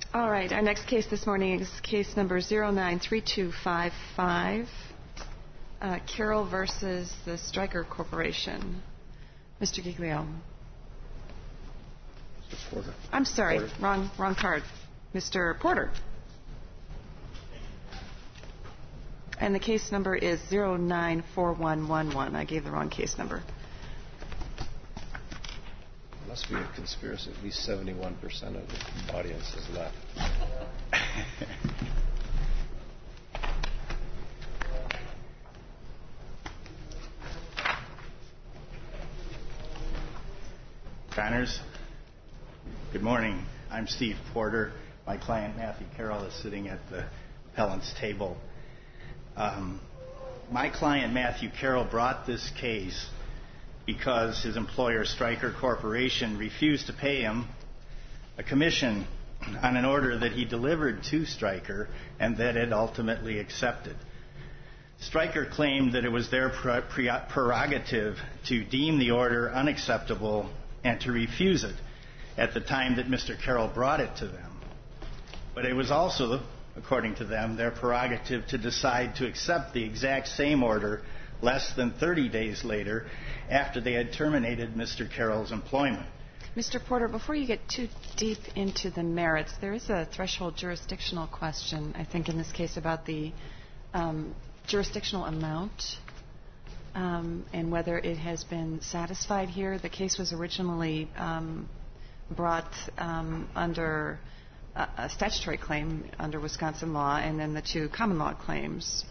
All right, our next case this morning is case number 093255, Carroll versus the Stryker Corporation. Mr. Giglio. Mr. Porter. I'm sorry, Porter. Wrong card. Mr. Porter. And the case number is 094111. I gave the wrong case number. Must be a conspiracy. At least 71% of the audience is left. Honors, good morning. I'm Steve Porter. My client Matthew Carroll is sitting at the appellant's table. My client Matthew Carroll brought this case because his employer, Stryker Corporation, refused to pay him a commission on an order that he delivered to Stryker and that it ultimately accepted. Stryker claimed that it was their prerogative to deem the order unacceptable and to refuse it at the time that Mr. Carroll brought it to them. But it was also, according to them, their prerogative to decide to accept the exact same order less than 30 days later after they had terminated Mr. Carroll's employment. Mr. Porter, before you get too deep into the merits, there is a threshold jurisdictional question, I think, in this case about the jurisdictional amount and whether it has been satisfied here. The case was originally brought under a statutory claim under Wisconsin law and then the two common law claims.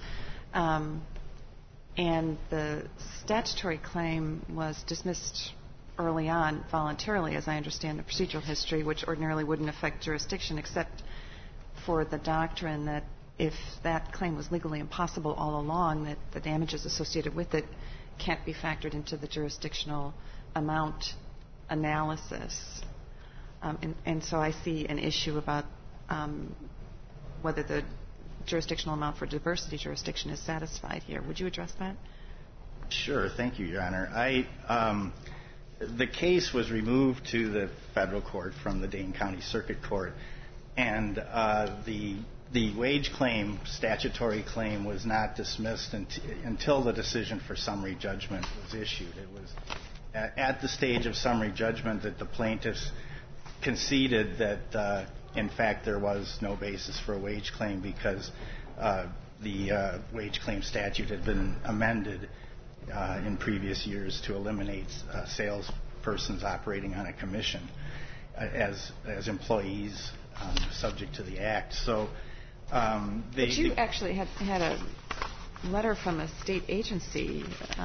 And the statutory claim was dismissed early on voluntarily, as I understand the procedural history, which ordinarily wouldn't affect jurisdiction except for the doctrine that if that claim was legally impossible all along, that the damages associated with it can't be factored into the jurisdictional amount analysis. And so I see an issue about whether the jurisdictional amount for diversity jurisdiction is satisfied here. Would you address that? Sure. Thank you, Your Honor. The case was removed to the federal court from the Dane County Circuit Court, and the wage claim, statutory claim, was not dismissed until the decision for summary judgment was issued. It was at the stage of summary judgment that the plaintiffs conceded that, in fact, there was no basis for a wage claim because the wage claim statute had been amended in previous years to eliminate salespersons operating on a commission as employees subject to the Act. So, but you actually had a letter from a state agency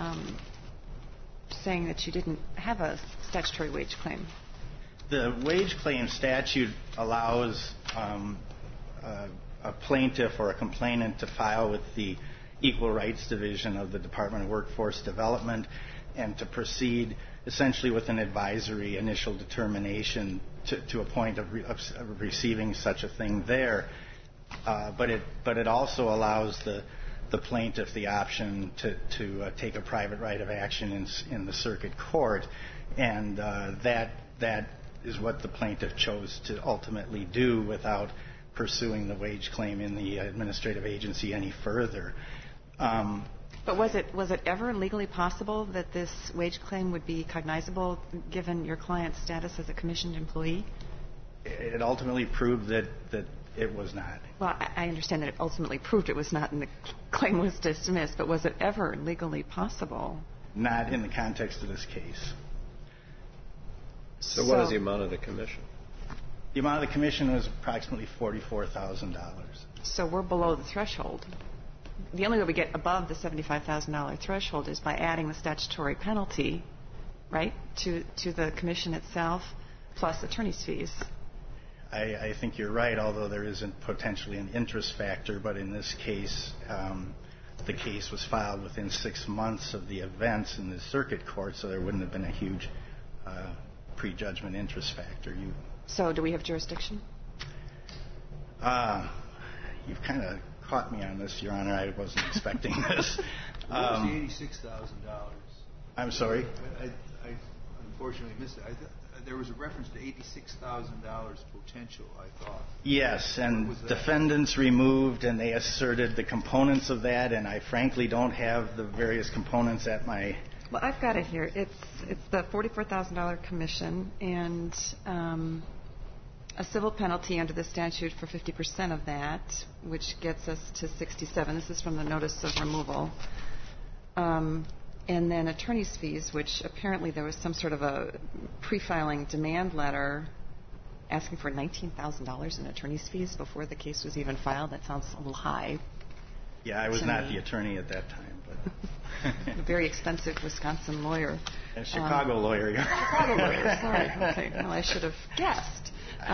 saying that you didn't have a statutory wage claim. The wage claim statute allows a plaintiff or a complainant to file with the Equal Rights Division of the Department of Workforce Development and to proceed essentially with an advisory initial determination to a point of receiving such a thing there. But it also allows the plaintiff the option to take a private right of action in the circuit court, and that is what the plaintiff chose to ultimately do without pursuing the wage claim in the administrative agency any further. But was it ever legally possible that this wage claim would be cognizable given your client's status as a commissioned employee? It ultimately proved that it was not. Well, I understand that it ultimately proved it was not and the claim was dismissed, but was it ever legally possible? Not in the context of this case. So what is the amount of the commission? The amount of the commission was approximately $44,000. So we're below the threshold. The only way we get above the $75,000 threshold is by adding the statutory penalty, right, to the commission itself, plus attorney's fees. I think you're right, although there isn't potentially an interest factor. But in this case, the case was filed within 6 months of the events in the circuit court, so there wouldn't have been a huge prejudgment interest factor. So do we have jurisdiction? You've kind of caught me on this, Your Honor. I wasn't expecting this. What was the $86,000? I'm sorry? I unfortunately missed it. there was a reference to $86,000 potential, I thought. Yes, and defendants removed, and they asserted the components of that, and I frankly don't have the various components at my... Well, I've got it here. It's the $44,000 commission and a civil penalty under the statute for 50% of that, which gets us to $67,000. This is from the notice of removal. And then attorney's fees, which apparently there was some sort of a pre-filing demand letter asking for $19,000 in attorney's fees before the case was even filed. That sounds a little high. Yeah, I was not the attorney at that time, but a very expensive Wisconsin lawyer. A Chicago lawyer. Chicago lawyer, sorry. Okay, well, I should have guessed.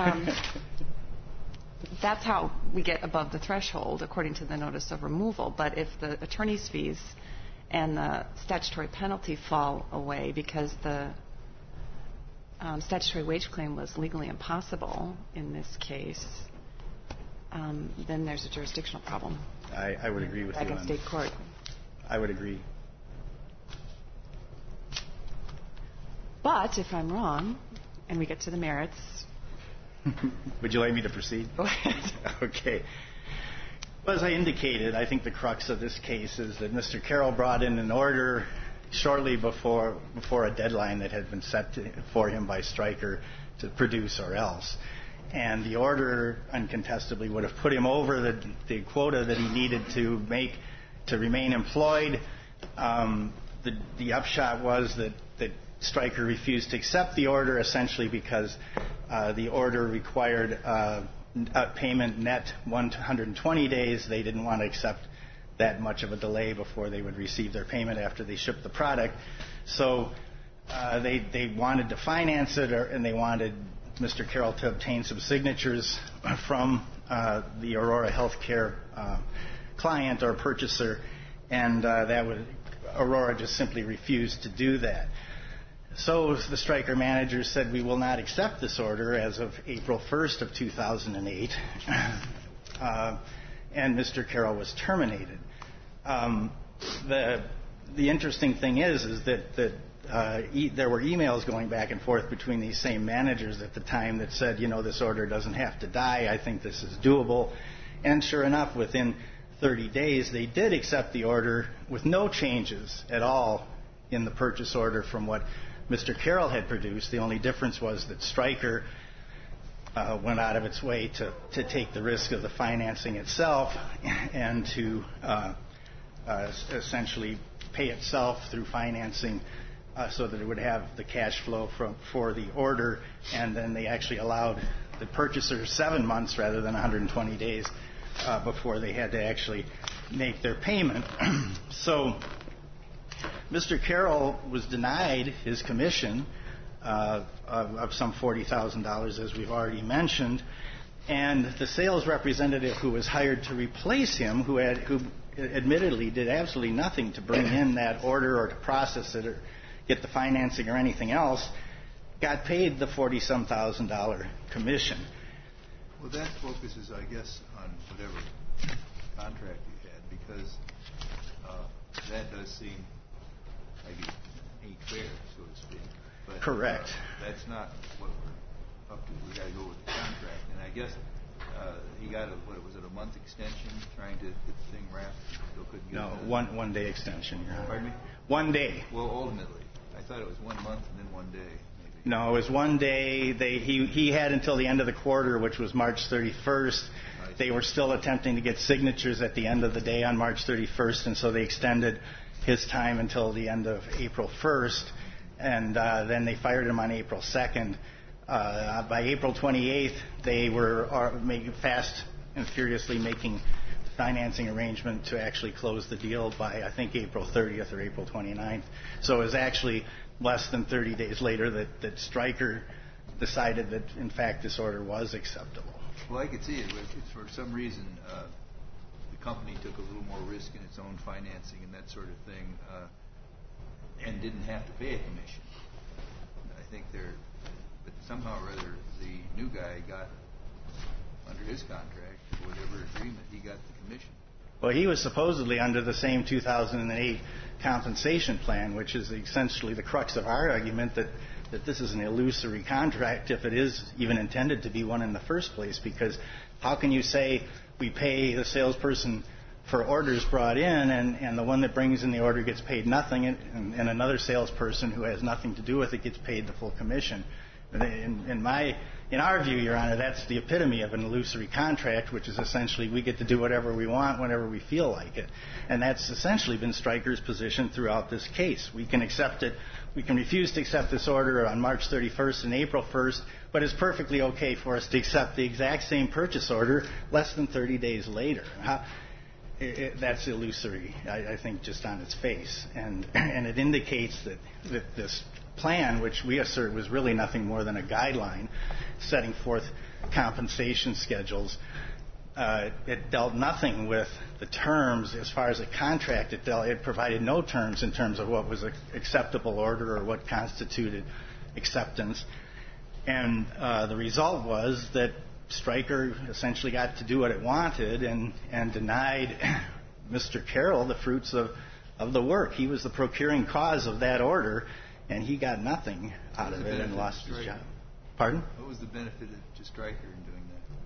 That's how we get above the threshold, according to the notice of removal. But if the attorney's fees and the statutory penalty fall away because the statutory wage claim was legally impossible in this case, then there's a jurisdictional problem. I would agree with you. Back in state court. I would agree. But if I'm wrong, and we get to the merits... Would you like me to proceed? Go ahead. Okay. Well, as I indicated, I think the crux of this case is that Mr. Carroll brought in an order shortly before a deadline that had been set for him by Stryker to produce or else. And the order uncontestably would have put him over the quota that he needed to make to remain employed. The upshot was that Stryker refused to accept the order essentially because the order required payment net 120 days. They didn't want to accept that much of a delay before they would receive their payment after they shipped the product. So they wanted to finance it, and they wanted Mr. Carroll to obtain some signatures from the Aurora Healthcare client or purchaser, and Aurora just simply refused to do that. So the Stryker manager said, we will not accept this order as of April 1st of 2008, and Mr. Carroll was terminated. The interesting thing is that there were emails going back and forth between these same managers at the time that said, this order doesn't have to die. I think this is doable. And sure enough, within 30 days, they did accept the order with no changes at all in the purchase order from what Mr. Carroll had produced. The only difference was that Stryker went out of its way to take the risk of the financing itself and to essentially pay itself through financing so that it would have the cash flow for the order, and then they actually allowed the purchaser 7 months rather than 120 days before they had to actually make their payment. So Mr. Carroll was denied his commission of some $40,000, as we've already mentioned, and the sales representative who was hired to replace him, who admittedly did absolutely nothing to bring in that order or to process it or get the financing or anything else, got paid the $40,000 commission. Well, that focuses, I guess, on whatever contract you had, because that does seem like it ain't fair, so to speak. But, correct. That's not what we're up to. We got to go with the contract, and I guess he got a month extension trying to get the thing wrapped. Still couldn't get it. No, one day extension. Pardon me? 1 day. Well, ultimately, I thought it was 1 month and then 1 day. Maybe. No, it was 1 day. He had until the end of the quarter, which was March 31st. They were still attempting to get signatures at the end of the day on March 31st, and so they extended his time until the end of April 1st, and then they fired him on April 2nd. By April 28th, they were fast and furiously making financing arrangement to actually close the deal by, I think, April 30th or April 29th. So it was actually less than 30 days later that Stryker decided that, in fact, this order was acceptable. Well, I could see it. If for some reason the company took a little more risk in its own financing and that sort of thing and didn't have to pay a commission. I think but somehow or other, the new guy got, under his contract, whatever agreement, he got the commission. Well, he was supposedly under the same 2008 compensation plan, which is essentially the crux of our argument, that that this is an illusory contract if it is even intended to be one in the first place, because how can you say we pay the salesperson for orders brought in and the one that brings in the order gets paid nothing and another salesperson who has nothing to do with it gets paid the full commission? In our view, Your Honor, that's the epitome of an illusory contract, which is essentially we get to do whatever we want whenever we feel like it. And that's essentially been Stryker's position throughout this case. We can accept it. We can refuse to accept this order on March 31st and April 1st, but it's perfectly okay for us to accept the exact same purchase order less than 30 days later. That's illusory, I think, just on its face. And it indicates that this plan, which we assert was really nothing more than a guideline setting forth compensation schedules, it dealt nothing with the terms as far as a contract. It provided no terms in terms of what was an acceptable order or what constituted acceptance. And the result was that Stryker essentially got to do what it wanted and denied Mr. Carroll the fruits of the work. He was the procuring cause of that order, and he got nothing out of it and lost his job. Pardon? What was the benefit to Stryker in doing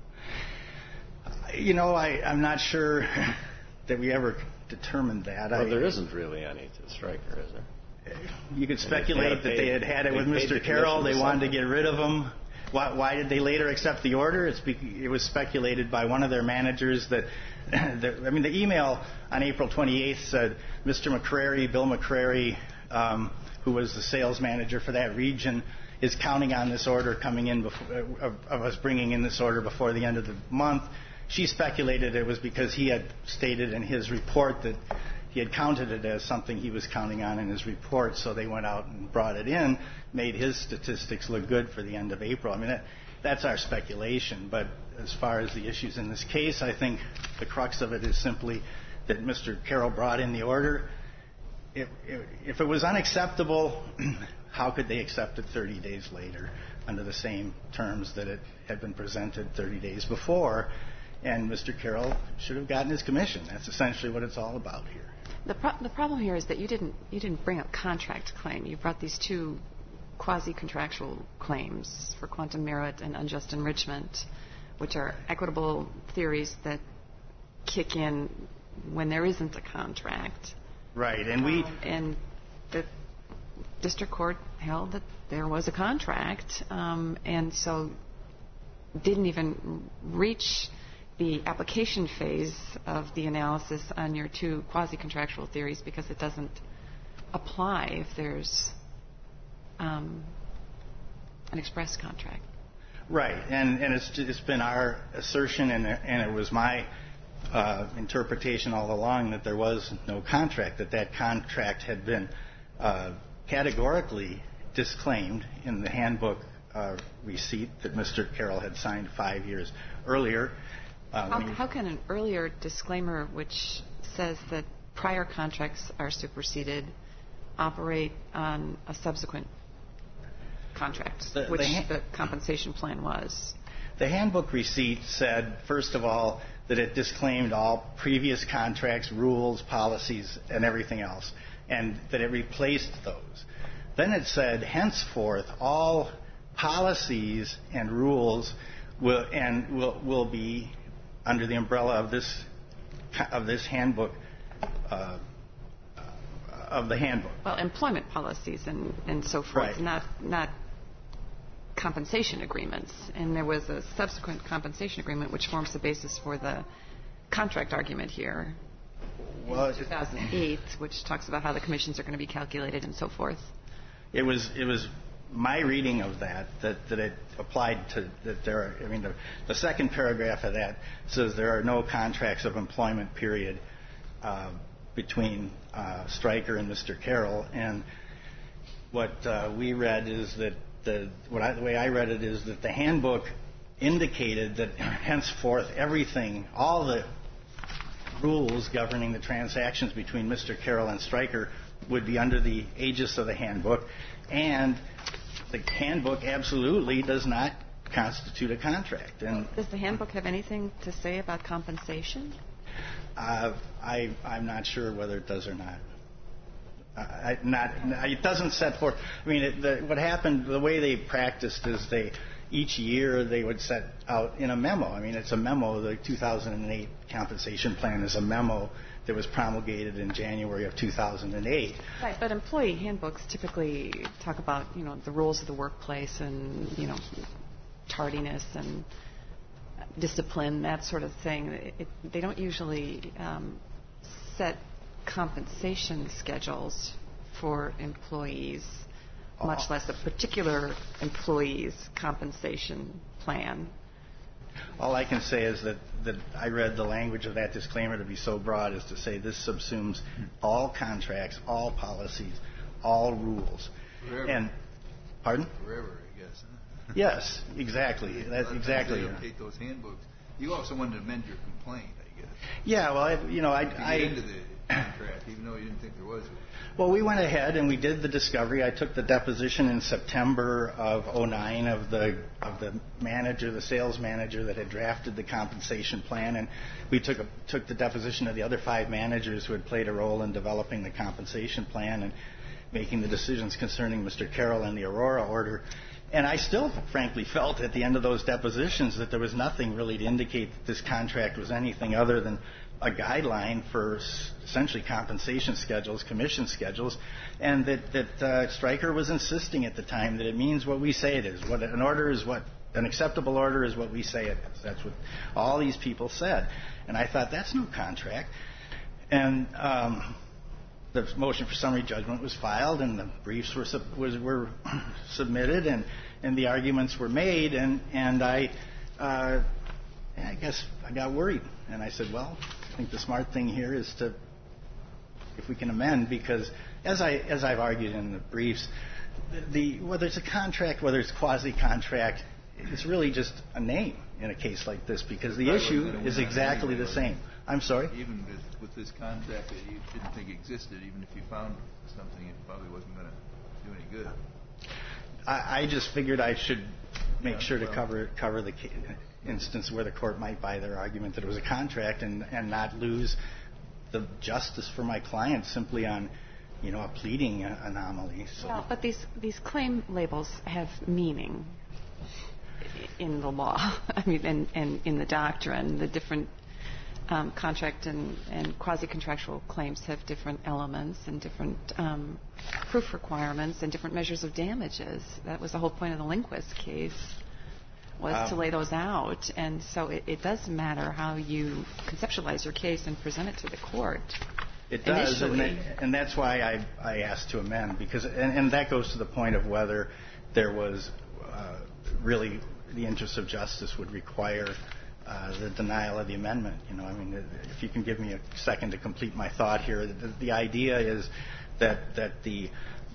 that? You know, I'm not sure that we ever determined that. Well, there isn't really any to Stryker, is there? You could speculate that they had it with Mr. Carroll. They wanted to get rid of him. Why did they later accept the order? It was speculated by one of their managers that the email on April 28th said Mr. McCrary, Bill McCrary, who was the sales manager for that region, is counting on this order coming in of us bringing in this order before the end of the month. She speculated it was because he had stated in his report that he had counted it as something he was counting on in his report, so they went out and brought it in, made his statistics look good for the end of April. I mean, that's our speculation. But as far as the issues in this case, I think the crux of it is simply that Mr. Carroll brought in the order. If it was unacceptable, how could they accept it 30 days later under the same terms that it had been presented 30 days before? And Mr. Carroll should have gotten his commission. That's essentially what it's all about here. The problem here is that you didn't bring a contract claim. You brought these two quasi-contractual claims for quantum merit and unjust enrichment, which are equitable theories that kick in when there isn't a contract. Right, and the district court held that there was a contract, and so didn't even reach the application phase of the analysis on your two quasi-contractual theories because it doesn't apply if there's an express contract. Right, and it's been our assertion, and it was my interpretation all along that there was no contract, that contract had been categorically disclaimed in the handbook receipt that Mr. Carroll had signed 5 years earlier. How can an earlier disclaimer, which says that prior contracts are superseded, operate on a subsequent contract, which the compensation plan was? The handbook receipt said, first of all, that it disclaimed all previous contracts, rules, policies, and everything else, and that it replaced those. Then it said, henceforth, all policies and rules will be under the umbrella of this handbook, of the handbook. Well, employment policies and so forth, right. Not compensation agreements. And there was a subsequent compensation agreement which forms the basis for the contract argument here. Well, in 2008, which talks about how the commissions are going to be calculated and so forth. It was my reading of that it applied to that there are. I mean, the second paragraph of that says there are no contracts of employment period between Stryker and Mr. Carroll. And what we read is that the way I read it is that the handbook indicated that henceforth everything, all the rules governing the transactions between Mr. Carroll and Stryker would be under the aegis of the handbook, and the handbook absolutely does not constitute a contract. And does the handbook have anything to say about compensation? I'm not sure whether it does or not. It doesn't set forth. I mean, what happened, the way they practiced is each year they would set out in a memo. I mean, it's a memo. The 2008 compensation plan is a memo that was promulgated in January of 2008. Right, but employee handbooks typically talk about, the rules of the workplace and, tardiness and discipline, that sort of thing. They don't usually set compensation schedules for employees, much less a particular employee's compensation plan. All I can say is that I read the language of that disclaimer to be so broad as to say this subsumes all contracts, all policies, all rules. Forever. And pardon? Forever, I guess. Huh? Yes, exactly. That's exactly. You take those handbooks. You also wanted to amend your complaint, I guess. Yeah, well, I get into the contract, even though you didn't think there was one. Well, we went ahead and we did the discovery. I took the deposition in September of 2009 of the manager, the sales manager that had drafted the compensation plan, and we took the deposition of the other 5 managers who had played a role in developing the compensation plan and making the decisions concerning Mr. Carroll and the Aurora order. And I still, frankly, felt at the end of those depositions that there was nothing really to indicate that this contract was anything other than a guideline for essentially compensation schedules, commission schedules, and that Stryker was insisting at the time that it means what we say it is. What an order is, what an acceptable order is, what we say it is. That's what all these people said. And I thought, that's no contract. And the motion for summary judgment was filed, and the briefs were submitted, and the arguments were made, and I guess I got worried, and I said, well, I think the smart thing here is if we can amend, because as I've argued in the briefs, whether it's a contract, whether it's quasi-contract, it's really just a name in a case like this, because the issue is exactly the same. I'm sorry? Even with this contract that you didn't think existed, even if you found something, it probably wasn't going to do any good. I just figured I should make sure to cover the instance where the court might buy their argument that it was a contract and not lose the justice for my client simply on, a pleading anomaly. So. Well, but these claim labels have meaning in the law. I mean, and in the doctrine, the different contract and quasi-contractual claims have different elements and different proof requirements and different measures of damages. That was the whole point of the Lindquist case, was to lay those out. And so it does matter how you conceptualize your case and present it to the court. It does, and that's why I asked to amend, because and that goes to the point of whether there was really the interest of justice would require the denial of the amendment. If you can give me a second to complete my thought here, the idea is that the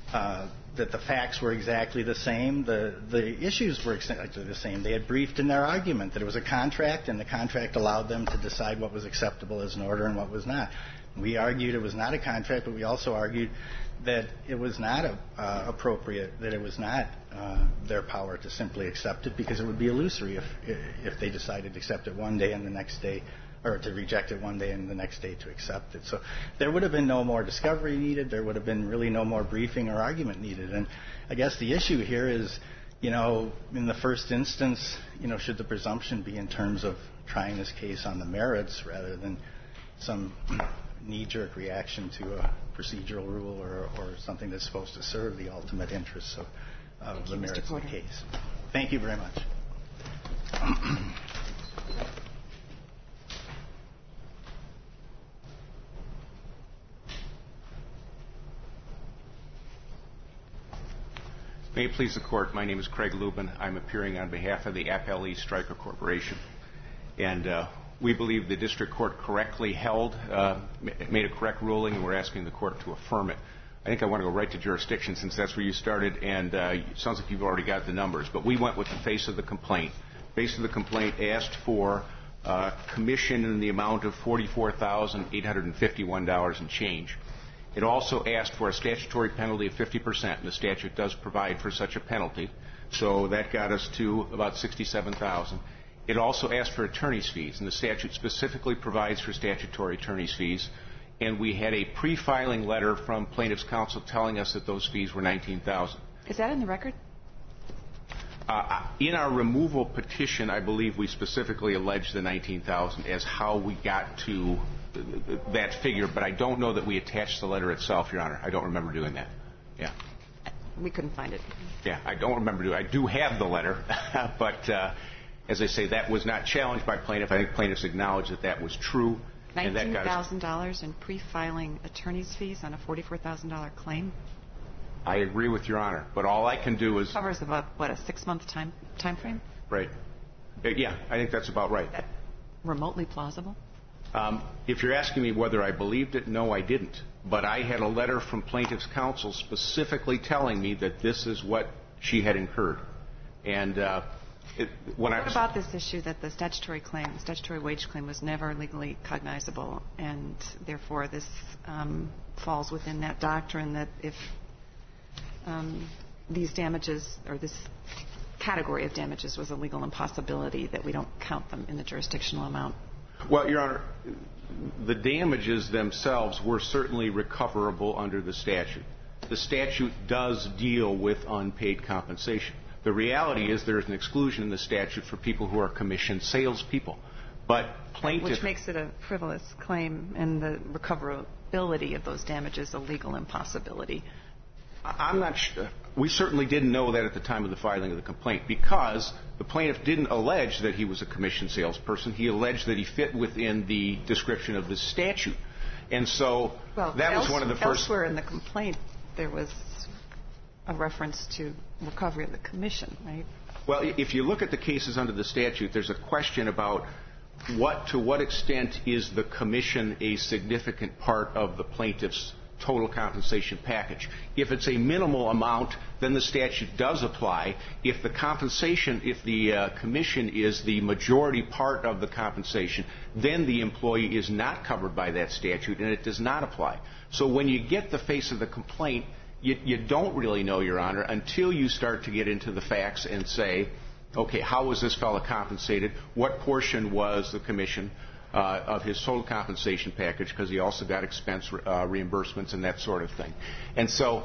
facts were exactly the same, the issues were exactly the same. They had briefed in their argument that it was a contract, and the contract allowed them to decide what was acceptable as an order and what was not. We argued it was not a contract, but we also argued that it was not appropriate, that it was not their power to simply accept it, because it would be illusory if they decided to accept it one day and the next day, or to reject it one day and the next day to accept it. So there would have been no more discovery needed. There would have been really no more briefing or argument needed. And I guess the issue here is, in the first instance, should the presumption be in terms of trying this case on the merits rather than some knee-jerk reaction to a procedural rule or something that's supposed to serve the ultimate interests of the merits of the case. Thank you very much. May it please the Court, my name is Craig Lubin. I'm appearing on behalf of the Appellee Stryker Corporation. And we believe the district court correctly made a correct ruling, and we're asking the court to affirm it. I think I want to go right to jurisdiction, since that's where you started, and it sounds like you've already got the numbers. But we went with the face of the complaint. Face of the complaint asked for commission in the amount of $44,851 and change. It also asked for a statutory penalty of 50%, and the statute does provide for such a penalty. So that got us to about $67,000. It also asked for attorney's fees, and the statute specifically provides for statutory attorney's fees and we had a pre-filing letter from plaintiff's counsel telling us that those fees were $19,000. Is that in the record? In our removal petition, I believe we specifically alleged the $19,000 as how we got to that figure, but I don't know that we attached the letter itself, Your Honor. I don't remember doing that. Yeah. We couldn't find it. Yeah, I don't remember doing it. I do have the letter, but as I say, that was not challenged by plaintiff. I think plaintiffs acknowledged that that was true. $19,000 in pre-filing attorney's fees on a $44,000 claim? I agree with Your Honor, but all I can do is... Covers about, what, a 6-month time frame? Right. Yeah, I think that's about right. That remotely plausible? If you're asking me whether I believed it, no, I didn't. But I had a letter from plaintiff's counsel specifically telling me that this is what she had incurred. And what about this issue that the statutory wage claim was never legally cognizable, and therefore this falls within that doctrine that if these damages or this category of damages was a legal impossibility, that we don't count them in the jurisdictional amount? Well, Your Honor, the damages themselves were certainly recoverable under the statute. The statute does deal with unpaid compensation. The reality is there is an exclusion in the statute for people who are commissioned salespeople. But plaintiff... Which makes it a frivolous claim, and the recoverability of those damages a legal impossibility. I'm not sure. We certainly didn't know that at the time of the filing of the complaint, because the plaintiff didn't allege that he was a commissioned salesperson. He alleged that he fit within the description of the statute. And so that was one of the first... Elsewhere in the complaint, there was a reference to recovery of the commission, right? Well, if you look at the cases under the statute, there's a question about to what extent is the commission a significant part of the plaintiff's total compensation package. If it's a minimal amount, then the statute does apply. If the commission is the majority part of the compensation, then the employee is not covered by that statute, and it does not apply. So when you get the face of the complaint, you don't really know, Your Honor, until you start to get into the facts and say, okay, how was this fellow compensated? What portion was the commission of his total compensation package, because he also got expense reimbursements and that sort of thing. And so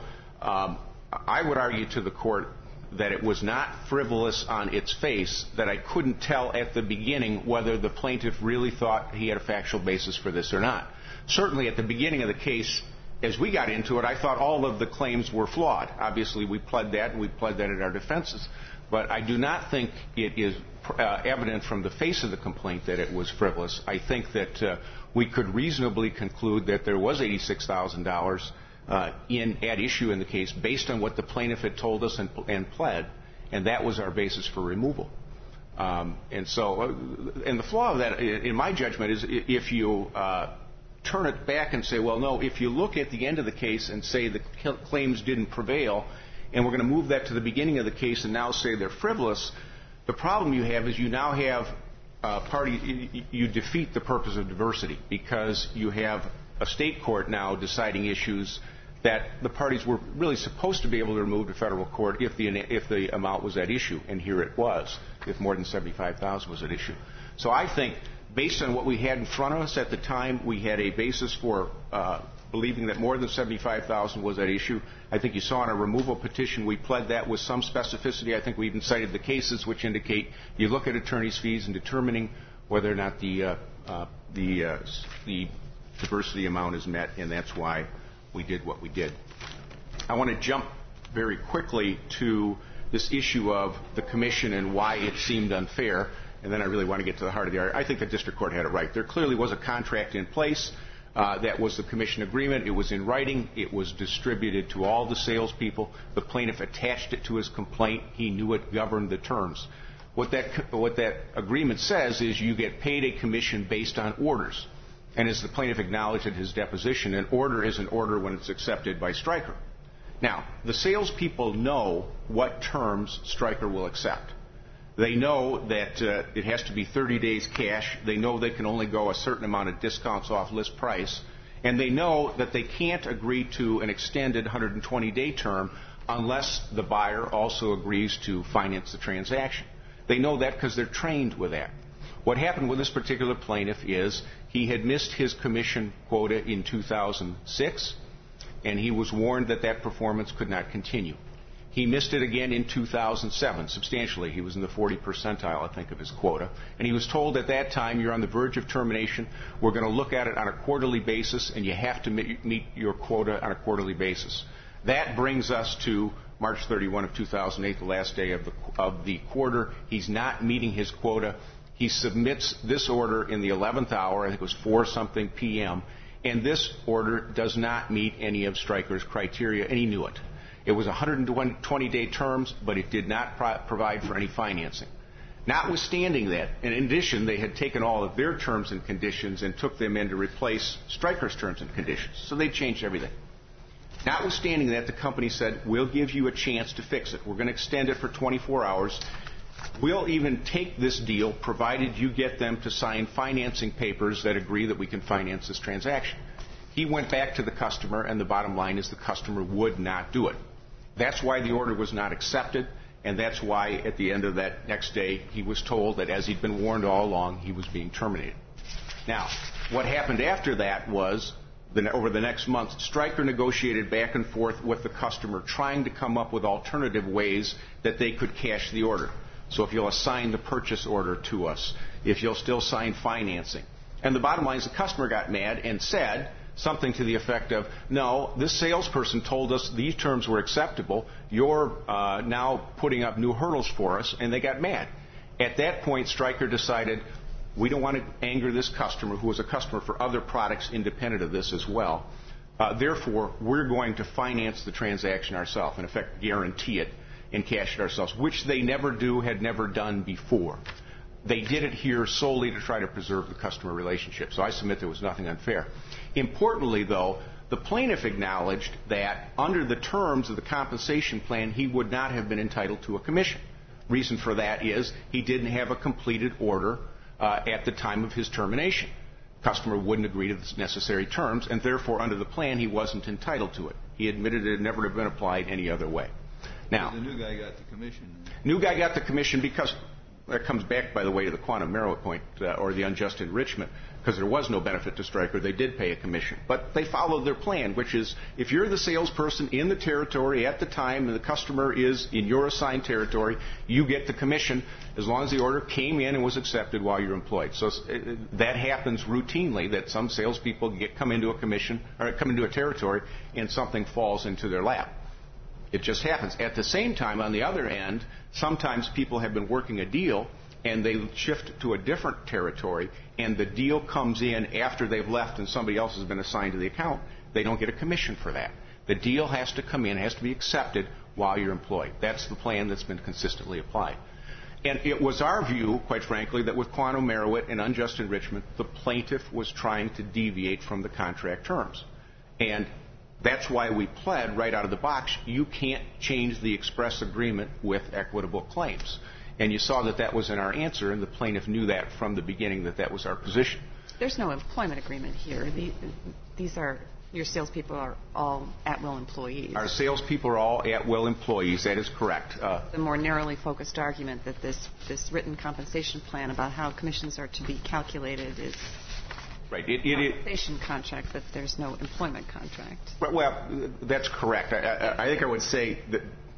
I would argue to the court that it was not frivolous on its face, that I couldn't tell at the beginning whether the plaintiff really thought he had a factual basis for this or not. Certainly at the beginning of the case, as we got into it, I thought all of the claims were flawed. Obviously, we pled that, and we pled that in our defenses. But I do not think it is evident from the face of the complaint that it was frivolous. I think that we could reasonably conclude that there was $86,000 at issue in the case based on what the plaintiff had told us and pled, and that was our basis for removal. And the flaw of that, in my judgment, is if you turn it back and say, well, no, if you look at the end of the case and say the claims didn't prevail, and we're going to move that to the beginning of the case and now say they're frivolous, the problem you have is you now have you defeat the purpose of diversity, because you have a state court now deciding issues that the parties were really supposed to be able to remove to federal court if the amount was at issue, and here it was, if more than $75,000 was at issue. So I think, based on what we had in front of us at the time, we had a basis for believing that more than $75,000 was at issue. I think you saw in a removal petition we pled that with some specificity. I think we even cited the cases which indicate you look at attorney's fees in determining whether or not the diversity amount is met, and that's why we did what we did. I want to jump very quickly to this issue of the commission and why it seemed unfair, and then I really want to get to the heart of the argument. I think the district court had it right. There clearly was a contract in place. That was the commission agreement. It was in writing. It was distributed to all the salespeople. The plaintiff attached it to his complaint. He knew it governed the terms. What that agreement says is you get paid a commission based on orders. And as the plaintiff acknowledged in his deposition, an order is an order when it's accepted by Stryker. Now, the salespeople know what terms Stryker will accept. They know that it has to be 30 days cash. They know they can only go a certain amount of discounts off list price. And they know that they can't agree to an extended 120-day term unless the buyer also agrees to finance the transaction. They know that because they're trained with that. What happened with this particular plaintiff is he had missed his commission quota in 2006, and he was warned that that performance could not continue. He missed it again in 2007, substantially. He was in the 40 percentile, I think, of his quota. And he was told at that time, you're on the verge of termination. We're going to look at it on a quarterly basis, and you have to meet your quota on a quarterly basis. That brings us to March 31 of 2008, the last day of the quarter. He's not meeting his quota. He submits this order in the 11th hour, I think it was 4-something p.m., and this order does not meet any of Stryker's criteria, and he knew it. It was 120-day terms, but it did not provide for any financing. Notwithstanding that, and in addition, they had taken all of their terms and conditions and took them in to replace Stryker's terms and conditions. So they changed everything. Notwithstanding that, the company said, we'll give you a chance to fix it. We're going to extend it for 24 hours. We'll even take this deal provided you get them to sign financing papers that agree that we can finance this transaction. He went back to the customer, and the bottom line is the customer would not do it. That's why the order was not accepted, and that's why at the end of that next day he was told that as he'd been warned all along, he was being terminated. Now, what happened after that was, over the next month, Stryker negotiated back and forth with the customer, trying to come up with alternative ways that they could cash the order. So if you'll assign the purchase order to us, if you'll still sign financing. And the bottom line is the customer got mad and said something to the effect of, no, this salesperson told us these terms were acceptable. You're now putting up new hurdles for us, and they got mad. At that point, Stryker decided, we don't want to anger this customer, who was a customer for other products independent of this as well. Therefore, we're going to finance the transaction ourselves, in effect, guarantee it and cash it ourselves, which they had never done before. They did it here solely to try to preserve the customer relationship. So I submit there was nothing unfair. Importantly, though, the plaintiff acknowledged that under the terms of the compensation plan, he would not have been entitled to a commission. Reason for that is he didn't have a completed order at the time of his termination. Customer wouldn't agree to the necessary terms, and therefore, under the plan, he wasn't entitled to it. He admitted it had never been applied any other way. Now, the new guy got the commission. New guy got the commission because that comes back, by the way, to the quantum Merowith point, or the unjust enrichment, because there was no benefit to Stryker. They did pay a commission. But they followed their plan, which is if you're the salesperson in the territory at the time and the customer is in your assigned territory, you get the commission as long as the order came in and was accepted while you're employed. So that happens routinely, that some salespeople come into a commission or come into a territory and something falls into their lap. It just happens. At the same time, on the other end, sometimes people have been working a deal and they shift to a different territory and the deal comes in after they've left and somebody else has been assigned to the account. They don't get a commission for that. The deal has to come in, has to be accepted while you're employed. That's the plan that's been consistently applied. And it was our view, quite frankly, that with quantum Merowith and unjust enrichment, the plaintiff was trying to deviate from the contract terms. And that's why we pled right out of the box, you can't change the express agreement with equitable claims. And you saw that that was in our answer, and the plaintiff knew that from the beginning that that was our position. There's no employment agreement here. These are, your salespeople are all at-will employees. Our salespeople are all at-will employees. That is correct. The more narrowly focused argument that this written compensation plan about how commissions are to be calculated is right. Compensation contract, but there's no employment contract. Well, that's correct. I think I would say that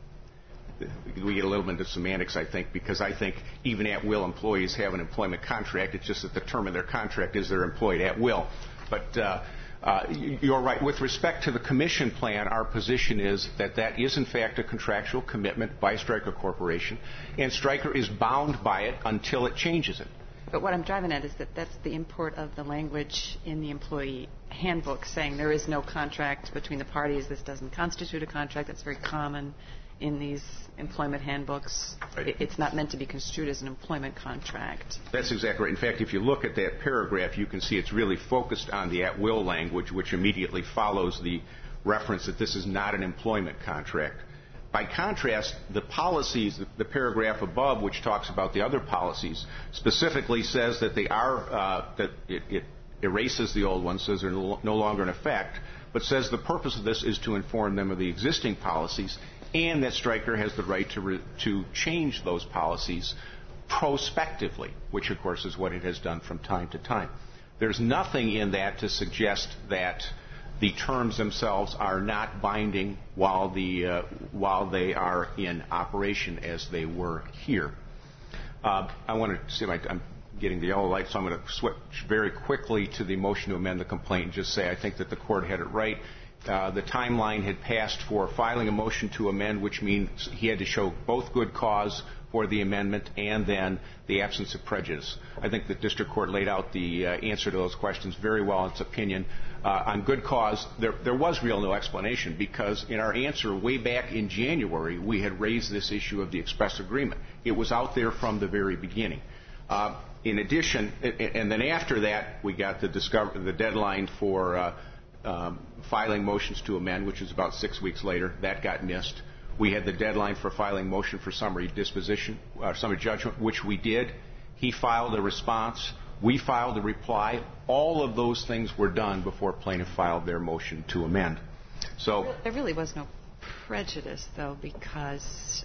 we get a little bit into semantics, I think, because I think even at-will employees have an employment contract. It's just that the term of their contract is they're employed at will. But you're right. With respect to the commission plan, our position is that that is, in fact, a contractual commitment by Stryker Corporation, and Stryker is bound by it until it changes it. But what I'm driving at is that that's the import of the language in the employee handbook saying there is no contract between the parties. This doesn't constitute a contract. That's very common in these employment handbooks. Right. It's not meant to be construed as an employment contract. That's exactly right. In fact, if you look at that paragraph, you can see it's really focused on the at-will language, which immediately follows the reference that this is not an employment contract. By contrast, the policies, the paragraph above, which talks about the other policies, specifically says that they are that it erases the old ones, says they're no longer in effect, but says the purpose of this is to inform them of the existing policies, and that Stryker has the right to change those policies prospectively, which, of course, is what it has done from time to time. There's nothing in that to suggest that the terms themselves are not binding while they are in operation as they were here. I want to see if I'm getting the yellow light, so I'm going to switch very quickly to the motion to amend the complaint and just say I think that the court had it right. The timeline had passed for filing a motion to amend, which means he had to show both good cause for the amendment and then the absence of prejudice. I think the district court laid out the answer to those questions very well in its opinion. On good cause, there was real no explanation because in our answer way back in January, we had raised this issue of the express agreement. It was out there from the very beginning. In addition, and then after that, we got the deadline for filing motions to amend, which was about 6 weeks later. That got missed. We had the deadline for filing motion for summary judgment, which we did. He filed a response. We filed a reply. All of those things were done before plaintiff filed their motion to amend. So there really was no prejudice, though, because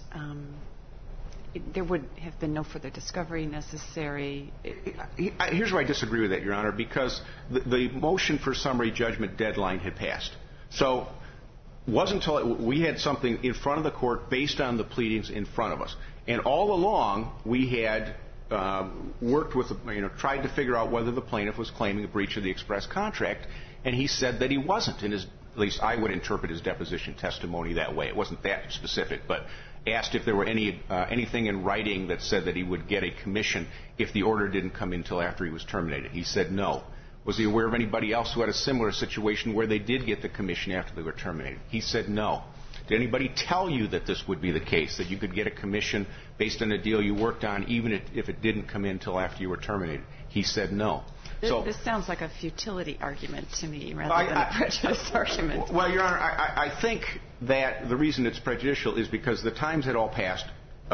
there would have been no further discovery necessary. Here's where I disagree with that, Your Honor, because the motion for summary judgment deadline had passed. So it wasn't until we had something in front of the court based on the pleadings in front of us. And all along, we had worked with, tried to figure out whether the plaintiff was claiming a breach of the express contract, and he said that he wasn't. At least I would interpret his deposition testimony that way. It wasn't that specific, but asked if there were anything in writing that said that he would get a commission if the order didn't come in until after he was terminated. He said no. Was he aware of anybody else who had a similar situation where they did get the commission after they were terminated? He said no. Did anybody tell you that this would be the case, that you could get a commission based on a deal you worked on even if it didn't come in until after you were terminated? He said no. This sounds like a futility argument to me rather than a prejudice argument. Well, Your Honor, I think that the reason it's prejudicial is because the times had all passed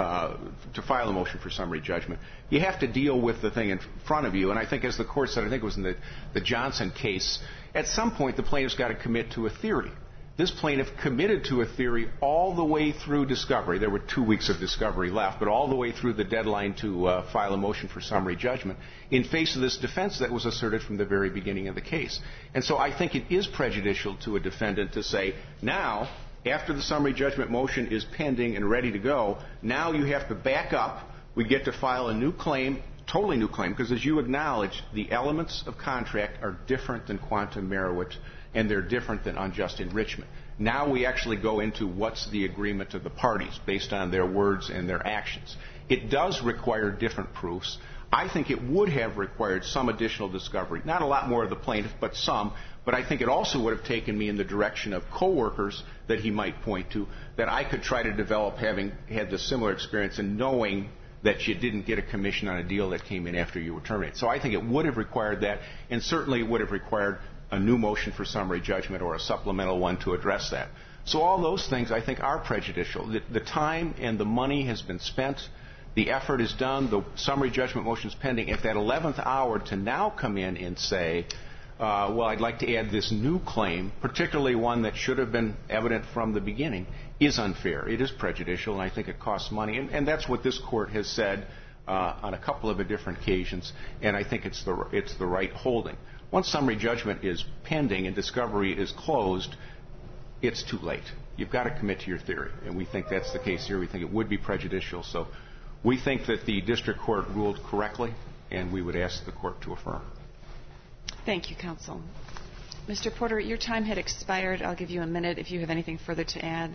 to file a motion for summary judgment. You have to deal with the thing in front of you. And I think, as the court said, I think it was in the Johnson case, at some point the plaintiff's got to commit to a theory. This plaintiff committed to a theory all the way through discovery. There were 2 weeks of discovery left, but all the way through the deadline to file a motion for summary judgment in face of this defense that was asserted from the very beginning of the case. And so I think it is prejudicial to a defendant to say, now, after the summary judgment motion is pending and ready to go, now you have to back up. We get to file a new claim, totally new claim, because as you acknowledge, the elements of contract are different than quantum merit, and they're different than unjust enrichment. Now we actually go into what's the agreement of the parties based on their words and their actions. It does require different proofs. I think it would have required some additional discovery. Not a lot more of the plaintiff, but some. But I think it also would have taken me in the direction of coworkers that he might point to, that I could try to develop having had the similar experience and knowing that you didn't get a commission on a deal that came in after you were terminated. So I think it would have required that, and certainly it would have required a new motion for summary judgment or a supplemental one to address that. So all those things, I think, are prejudicial. The time and the money has been spent. The effort is done. The summary judgment motion is pending. At that 11th hour to now come in and say, well, I'd like to add this new claim, particularly one that should have been evident from the beginning, is unfair. It is prejudicial, and I think it costs money. And that's what this Court has said on a couple of different occasions, and I think it's the right holding. Once summary judgment is pending and discovery is closed, it's too late. You've got to commit to your theory, and we think that's the case here. We think it would be prejudicial. So we think that the district court ruled correctly, and we would ask the court to affirm. Thank you, counsel. Mr. Porter, your time had expired. I'll give you a minute if you have anything further to add.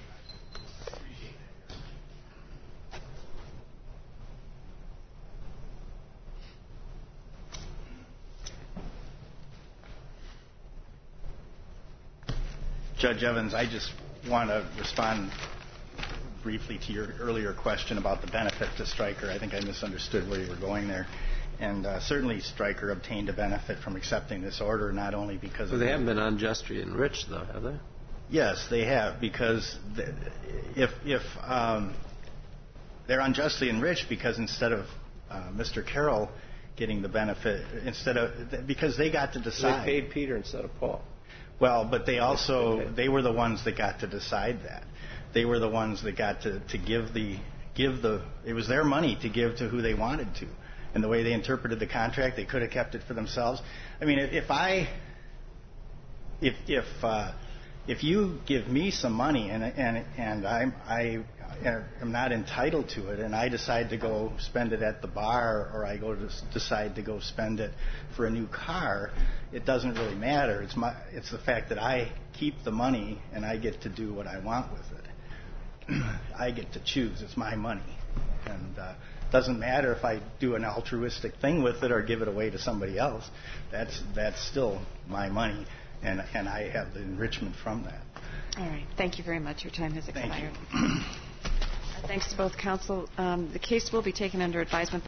Judge Evans, I just want to respond briefly to your earlier question about the benefit to Stryker. I think I misunderstood where you were going there. And certainly Stryker obtained a benefit from accepting this order, not only because they haven't been unjustly enriched, though, have they? Yes, they have, because if they're unjustly enriched because instead of Mr. Carroll getting the benefit, because they got to decide. They paid Peter instead of Paul. Well, but they were the ones that got to decide that. They were the ones that got to give it was their money to give to who they wanted to. And the way they interpreted the contract, they could have kept it for themselves. I mean, if you give me some money and I am not entitled to it, and I decide to go spend it at the bar, or I decide to go spend it for a new car, it doesn't really matter. It's the fact that I keep the money and I get to do what I want with it. I get to choose. It's my money, and it doesn't matter if I do an altruistic thing with it or give it away to somebody else. That's still my money, and I have the enrichment from that. All right. Thank you very much. Your time has expired. Thank you. Thanks to both counsel. The case will be taken under advisement.